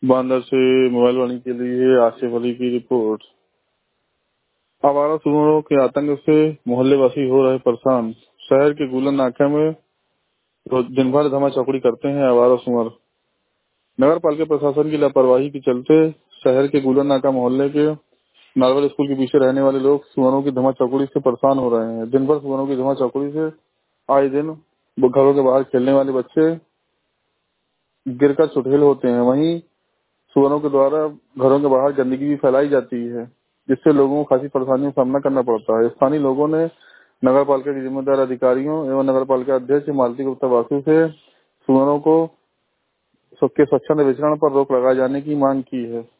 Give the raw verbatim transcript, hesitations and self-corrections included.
बांदर से मोबाइल वाणी के लिए आसिफ अली की रिपोर्ट। आवारा सुअरों के आतंक से मोहल्ले वासी हो रहे परेशान। शहर के गुलन नाका में रोज दिन भर धमा चौकड़ी करते हैं आवारा सुअर। नगर पालिका प्रशासन की लापरवाही के चलते शहर के गुलन नाका मोहल्ले के नारवल स्कूल के पीछे रहने वाले लोग सुअरों की धमा चौकड़ी से परेशान हो रहे हैं। दिन भर सुअरों की धमा चौकड़ी से आए दिन घरों के बाहर खेलने वाले बच्चे गिरकर चुठेल होते हैं। वहीं सुअरों के द्वारा घरों के बाहर गंदगी भी फैलाई जाती है, जिससे लोगों को खासी परेशानियों का सामना करना पड़ता है। स्थानीय लोगों ने नगर पालिका के जिम्मेदार अधिकारियों एवं नगर पालिका अध्यक्ष मालती गुप्ता वासु से सुअरों को के स्वच्छंद विचरण पर रोक लगाए जाने की मांग की है।